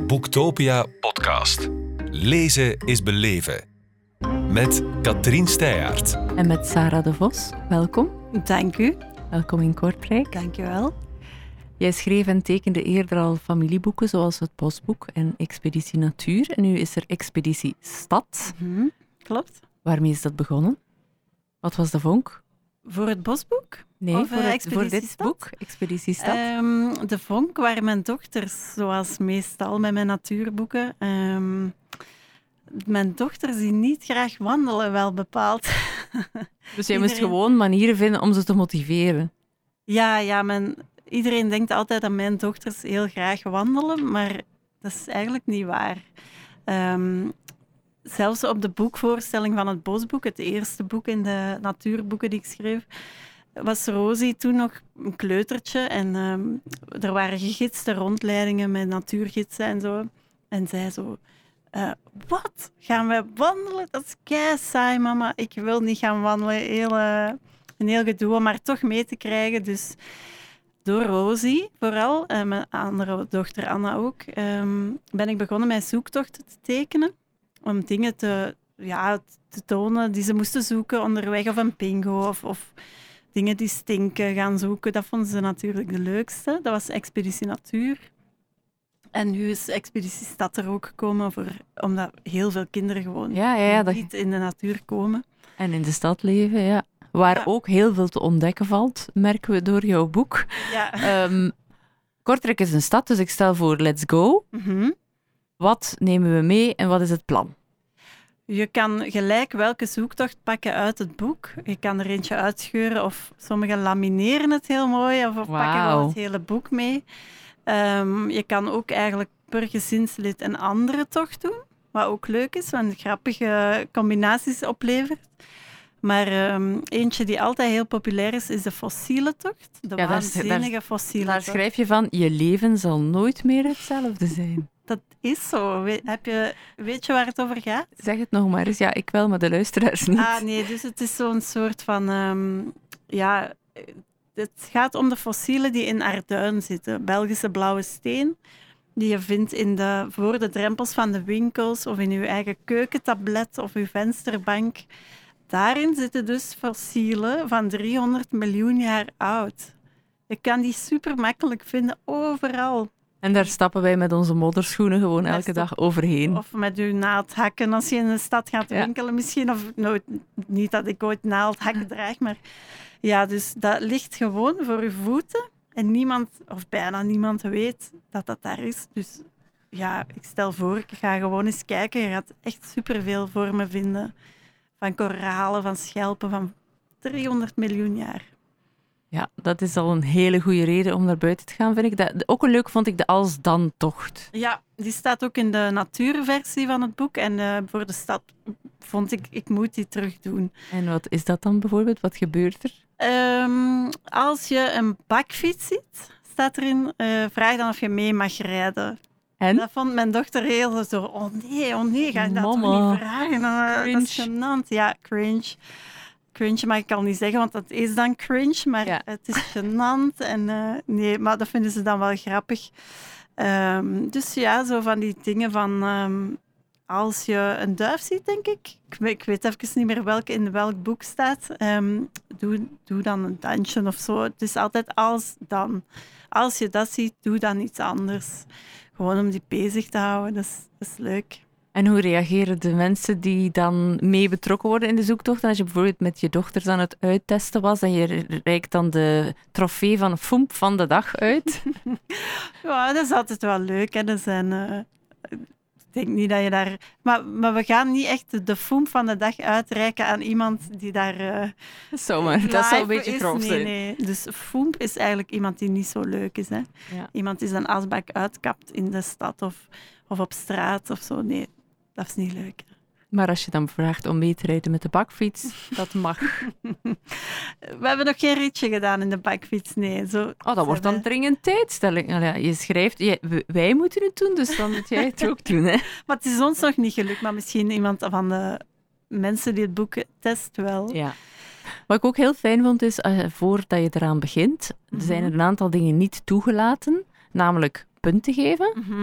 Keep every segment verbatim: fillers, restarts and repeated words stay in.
Boektopia podcast. Lezen is beleven. Met Katrien Steijaert. En met Sarah de Vos. Welkom. Dank u. Welkom in Kortrijk. Dank je wel. Jij schreef en tekende eerder al familieboeken zoals Het Bosboek en Expeditie Natuur. En nu is er Expeditie Stad. Mm-hmm. Klopt. Waarmee is dat begonnen? Wat was de vonk? Voor het Bosboek? Nee, of, voor, uh, het, voor dit Stad? boek, Expeditie Stad. Um, de vonk waren mijn dochters, zoals meestal met mijn natuurboeken. Um, mijn dochters die niet graag wandelen, wel bepaald. Dus jij Iedereen... moest gewoon manieren vinden om ze te motiveren. Ja, ja mijn... iedereen denkt altijd dat mijn dochters heel graag wandelen, maar dat is eigenlijk niet waar. Um, zelfs op de boekvoorstelling van het Bosboek, het eerste boek in de natuurboeken die ik schreef, was Rosie toen nog een kleutertje en um, er waren gegidste rondleidingen met natuurgidsen en zo. En zij zo, uh, wat? Gaan wij wandelen? Dat is kei saai, mama. Ik wil niet gaan wandelen. Heel, uh, een heel gedoe om haar toch mee te krijgen. Dus door Rosie vooral, en mijn andere dochter Anna ook, um, ben ik begonnen met zoektochten te tekenen. Om dingen te, ja, te tonen die ze moesten zoeken onderweg, of een pingo, of, of dingen die stinken gaan zoeken. Dat vonden ze natuurlijk de leukste. Dat was Expeditie Natuur. En nu is Expeditie Stad er ook gekomen, voor, omdat heel veel kinderen gewoon ja, ja, ja, niet dat... in de natuur komen. En in de stad leven, ja. Waar ja. ook heel veel te ontdekken valt, merken we door jouw boek. Ja. Um, Kortrijk is een stad, dus ik stel voor, let's go. Mm-hmm. Wat nemen we mee en wat is het plan? Je kan gelijk welke zoektocht pakken uit het boek. Je kan er eentje uitscheuren of sommigen lamineren het heel mooi of, of wow. pakken gewoon het hele boek mee. Um, je kan ook eigenlijk per gezinslid een andere tocht doen, wat ook leuk is, want grappige combinaties oplevert. Maar um, eentje die altijd heel populair is, is de fossiele tocht. De ja, waanzinnige daar, fossiele daar tocht. Daar schrijf je van, je leven zal nooit meer hetzelfde zijn. Dat is zo. We, heb je, weet je waar het over gaat? Zeg het nog maar eens. Ja, ik wel, maar de luisteraars niet. Ah, nee, dus het is zo'n soort van... Um, ja, het gaat om de fossielen die in Arduin zitten. Belgische blauwe steen, die je vindt in de, voor de drempels van de winkels of in je eigen keukentablet of je vensterbank. Daarin zitten dus fossielen van driehonderd miljoen jaar oud. Je kan die super makkelijk vinden overal. En daar stappen wij met onze modderschoenen gewoon elke stap, dag overheen. Of met je naaldhakken als je in de stad gaat winkelen ja. misschien. Of nooit, niet dat ik ooit naaldhakken draag, maar ja, dus dat ligt gewoon voor je voeten. En niemand, of bijna niemand, weet dat dat daar is. Dus ja, ik stel voor, ik ga gewoon eens kijken. Je gaat echt superveel voor me vinden. Van koralen, van schelpen, van driehonderd miljoen jaar. Ja, dat is al een hele goede reden om naar buiten te gaan, vind ik. Dat, ook een leuk vond ik de Als-Dan-tocht. Ja, die staat ook in de natuurversie van het boek. En uh, voor de stad vond ik, ik moet die terug doen. En wat is dat dan bijvoorbeeld? Wat gebeurt er? Um, als je een bakfiets ziet, staat erin, uh, vraag dan of je mee mag rijden. En? Dat vond mijn dochter heel zo, oh nee, oh nee, ga je dat Mama. toch niet vragen? Uh, dat is gênant. Ja, cringe. Cringe mag ik al niet zeggen, want dat is dan cringe, maar ja. het is gênant. En, uh, nee, maar dat vinden ze dan wel grappig. Um, dus ja, zo van die dingen van... Um, als je een duif ziet, denk ik... Ik, ik weet even niet meer welke in welk boek staat. Um, doe, doe dan een dansje of zo. Het is altijd als dan. Als je dat ziet, doe dan iets anders. Gewoon om die bezig te houden, dat is, dat is leuk. En hoe reageren de mensen die dan mee betrokken worden in de zoektocht? En als je bijvoorbeeld met je dochters aan het uittesten was en je reikt dan de trofee van Foemp van de dag uit? Ja, dat is altijd wel leuk. Hè. Dat zijn... Uh, ik denk niet dat je daar... Maar, maar we gaan niet echt de Foemp van de dag uitreiken aan iemand die daar... Uh, Zomaar, dat zou een beetje is. grof zijn. Nee, nee. Dus Foemp is eigenlijk iemand die niet zo leuk is. Hè. Ja. Iemand die zijn asbak uitkapt in de stad of, of op straat of zo. Nee, dat is niet leuk. Maar als je dan vraagt om mee te rijden met de bakfiets, dat mag. We hebben nog geen ritje gedaan in de bakfiets, nee. Zo, oh, dat wordt dan hebben... dringend tijdstelling. Nou ja, je schrijft, jij, wij moeten het doen, dus dan moet jij het ook doen. Hè? Maar het is ons nog niet gelukt, maar misschien iemand van de mensen die het boek test wel. Ja. Wat ik ook heel fijn vond is, uh, voordat je eraan begint, mm-hmm. zijn er een aantal dingen niet toegelaten, namelijk punten geven. Mm-hmm.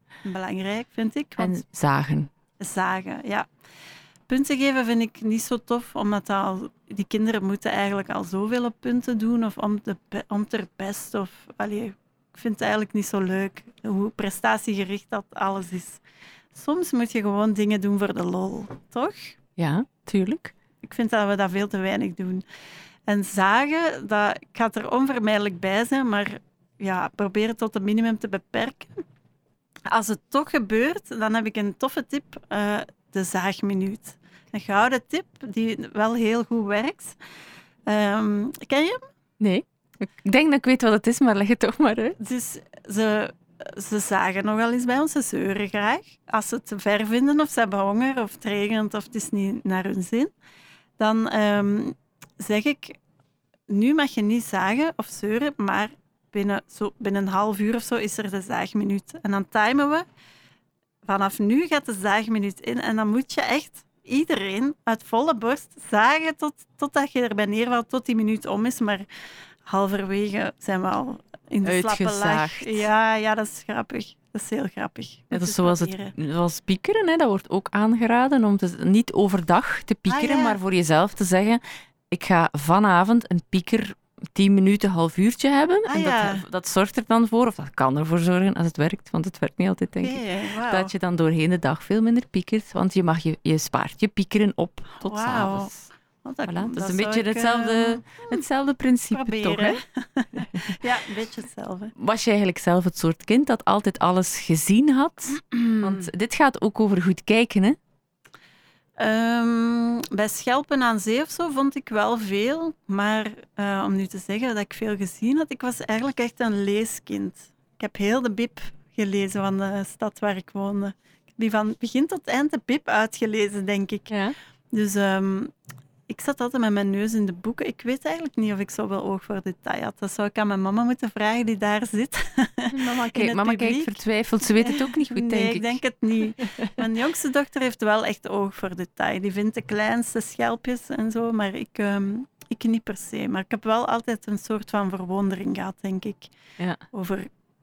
belangrijk, vind ik. Want En zagen. zagen, ja. Punten geven vind ik niet zo tof, omdat dat al, die kinderen moeten eigenlijk al zoveel punten doen of om, de, om ter best. Of, allee, ik vind het eigenlijk niet zo leuk hoe prestatiegericht dat alles is. Soms moet je gewoon dingen doen voor de lol, toch? Ja, tuurlijk. Ik vind dat we dat veel te weinig doen. En zagen, dat gaat er onvermijdelijk bij zijn, maar ja, probeer het tot een minimum te beperken. Als het toch gebeurt, dan heb ik een toffe tip, uh, de zaagminuut. Een gouden tip die wel heel goed werkt. Um, ken je hem? Nee. Ik denk dat ik weet wat het is, maar leg het toch maar uit. Dus ze, ze zagen nogal eens bij ons, ze zeuren graag. Als ze het te ver vinden of ze hebben honger of het regent of het is niet naar hun zin, dan um, zeg ik, nu mag je niet zagen of zeuren, maar binnen, zo, binnen een half uur of zo is er de zaagminuut. En dan timen we. Vanaf nu gaat de zaagminuut in en dan moet je echt iedereen uit volle borst zagen tot, totdat je erbij neervalt, tot die minuut om is. Maar halverwege zijn we al in de slappe lach. Ja, ja, dat is grappig. Dat is heel grappig. Ja, dat is zoals, het, zoals piekeren, hè. Dat wordt ook aangeraden om te, niet overdag te piekeren, ah, ja. maar voor jezelf te zeggen, ik ga vanavond een pieker tien minuten, half uurtje hebben. Ah, en dat, ja. dat zorgt er dan voor, of dat kan ervoor zorgen als het werkt, want het werkt niet altijd, denk okay, ik, wow. dat je dan doorheen de dag veel minder piekert, want je, mag je, je spaart je piekeren op tot wow. 's avonds. Dat, dat, voilà, dat, dat is een beetje ik, hetzelfde, uh, hetzelfde principe, proberen. toch? Hè? Ja, een beetje hetzelfde. Was je eigenlijk zelf het soort kind dat altijd alles gezien had? Want dit gaat ook over goed kijken, hè? Um, bij Schelpen aan Zee of zo vond ik wel veel. Maar uh, om nu te zeggen dat ik veel gezien had, ik was eigenlijk echt een leeskind. Ik heb heel de Bib gelezen van de stad waar ik woonde. Ik heb die van begin tot eind de Bib uitgelezen, denk ik. Ja. Dus um, ik zat altijd met mijn neus in de boeken. Ik weet eigenlijk niet of ik zoveel oog voor detail had. Dat zou ik aan mijn mama moeten vragen, die daar zit. Mama, kijk, mama kijkt vertwijfeld. Ze weet het ook niet goed, denk nee, ik. ik denk het niet. Mijn jongste dochter heeft wel echt oog voor detail. Die vindt de kleinste schelpjes en zo, maar ik, um, ik niet per se. Maar ik heb wel altijd een soort van verwondering gehad, denk ik, ja. over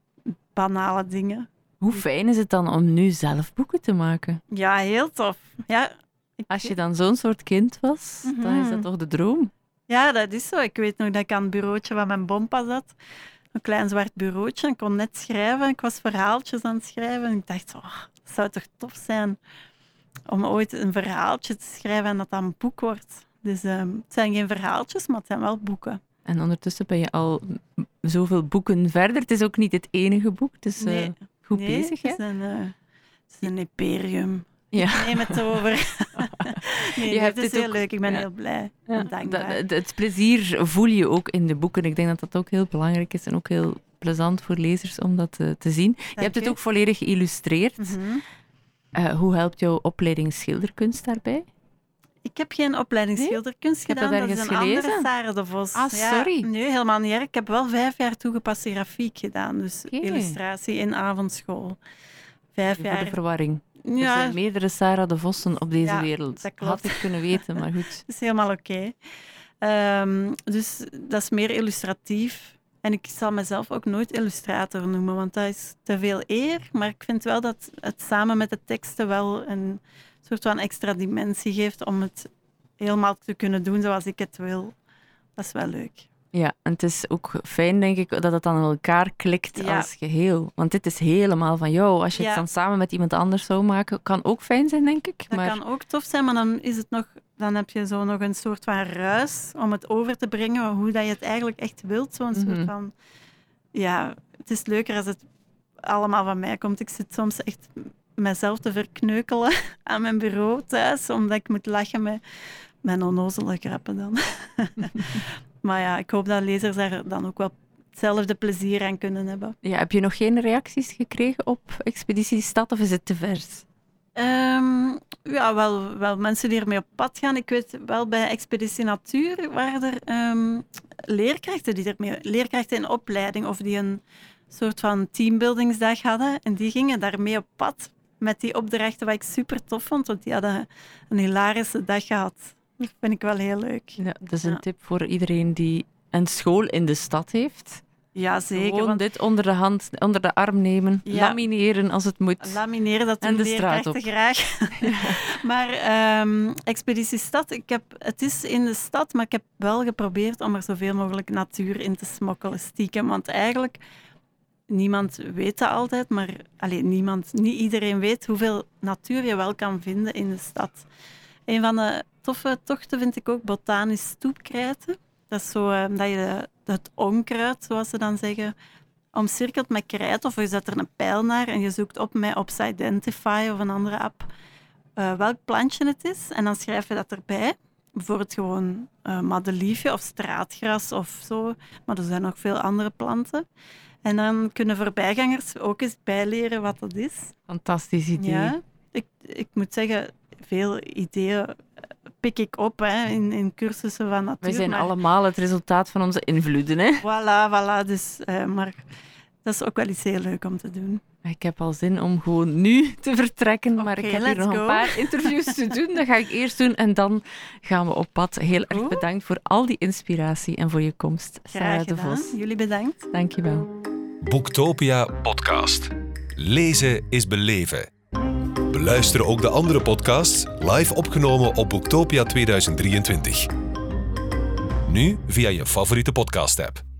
banale dingen. Hoe fijn is het dan om nu zelf boeken te maken? Ja, heel tof. Ja, ik... Als je dan zo'n soort kind was, mm-hmm. dan is dat toch de droom? Ja, dat is zo. Ik weet nog dat ik aan het bureautje van mijn bompa zat. Een klein zwart bureautje. Ik kon net schrijven. Ik was verhaaltjes aan het schrijven. En ik dacht, oh, het zou toch tof zijn om ooit een verhaaltje te schrijven en dat dat een boek wordt. Dus um, het zijn geen verhaaltjes, maar het zijn wel boeken. En ondertussen ben je al zoveel boeken verder. Het is ook niet het enige boek, dus nee. uh, goed nee, bezig. Het is een, uh, het is een imperium. Ja. Ik neem het over. nee, nee, het is heel ook, leuk. Ik ben ja. heel blij ja. en dankbaar. Dat, het plezier voel je ook in de boeken. Ik denk dat dat ook heel belangrijk is en ook heel plezant voor lezers om dat uh, te zien. Dank je hebt je. Het ook volledig geïllustreerd. Mm-hmm. Uh, hoe helpt jouw opleiding schilderkunst daarbij? Ik heb geen opleiding nee? schilderkunst gedaan. Dat, dat is een gelezen? andere Sarah de Vos. Ah, sorry. Ja, nee, helemaal niet erg. Ik heb wel vijf jaar toegepaste grafiek gedaan. Dus okay. illustratie in avondschool. Vijf Voor jaar. de verwarring. Ja. Er zijn meerdere Sarah de Vossen op deze ja, wereld. Dat klopt. Had ik kunnen weten, maar goed. Dat is helemaal oké. Okay. Um, dus dat is meer illustratief. En ik zal mezelf ook nooit illustrator noemen, want dat is te veel eer. Maar ik vind wel dat het samen met de teksten wel een soort van extra dimensie geeft om het helemaal te kunnen doen zoals ik het wil. Dat is wel leuk. Ja, en het is ook fijn, denk ik, dat het dan in elkaar klikt ja. als geheel. Want dit is helemaal van jou. Als je ja. het dan samen met iemand anders zou maken, kan ook fijn zijn, denk ik. Dat maar... kan ook tof zijn, maar dan, is het nog, dan heb je zo nog een soort van ruis om het over te brengen, hoe dat je het eigenlijk echt wilt. Zo'n mm-hmm. soort van... Ja, het is leuker als het allemaal van mij komt. Ik zit soms echt mezelf te verkneukelen aan mijn bureau thuis, omdat ik moet lachen met mijn onnozele grappen dan. Maar ja, ik hoop dat lezers daar dan ook wel hetzelfde plezier aan kunnen hebben. Ja, heb je nog geen reacties gekregen op Expeditie Stad of is het te vers? Um, ja, wel, wel mensen die ermee op pad gaan. Ik weet wel bij Expeditie Natuur waren er um, leerkrachten, die ermee, leerkrachten in opleiding of die een soort van teambuildingsdag hadden. En die gingen daarmee op pad met die opdrachten, wat ik super tof vond, want die hadden een hilarische dag gehad. Dat vind ik wel heel leuk. Ja, dat is een ja. tip voor iedereen die een school in de stad heeft. Ja, zeker. Gewoon want dit onder de hand, onder de arm nemen, Ja. lamineren als het moet. lamineren, dat En doen de straat leerkrachten op. graag. Maar ehm, Expeditie Stad, ik heb, het is in de stad, maar ik heb wel geprobeerd om er zoveel mogelijk natuur in te smokkelen, stiekem. Want eigenlijk, niemand weet dat altijd, maar alleen niemand, niet iedereen weet hoeveel natuur je wel kan vinden in de stad. Een van de toffe tochten vind ik ook botanisch stoepkrijten. Dat is zo eh, dat je de- het onkruid, zoals ze dan zeggen, omcirkelt met krijt of je zet er een pijl naar en je zoekt op met Opsidentify of een andere app eh, welk plantje het is en dan schrijf je dat erbij. Bijvoorbeeld gewoon eh madeliefje of straatgras of zo, maar er zijn nog veel andere planten. En dan kunnen voorbijgangers ook eens bijleren wat dat is. Fantastisch idee. Ja, ik, ik moet zeggen, veel ideeën pik ik op hè, in, in cursussen van natuur. Wij zijn maar allemaal het resultaat van onze invloeden. Hè? Voilà, voilà. Dus, eh, maar dat is ook wel iets heel leuk om te doen. Ik heb al zin om gewoon nu te vertrekken, maar Oké, ik heb hier let's nog go. een paar interviews te doen. Dat ga ik eerst doen en dan gaan we op pad. Heel erg Goed. bedankt voor al die inspiratie en voor je komst, Sarah Graag de gedaan. Vos. Jullie bedankt. Dank je wel. Boektopia podcast. Lezen is beleven. Beluister ook de andere podcasts live opgenomen op Boektopia tweeduizend drieëntwintig. Nu via je favoriete podcast-app.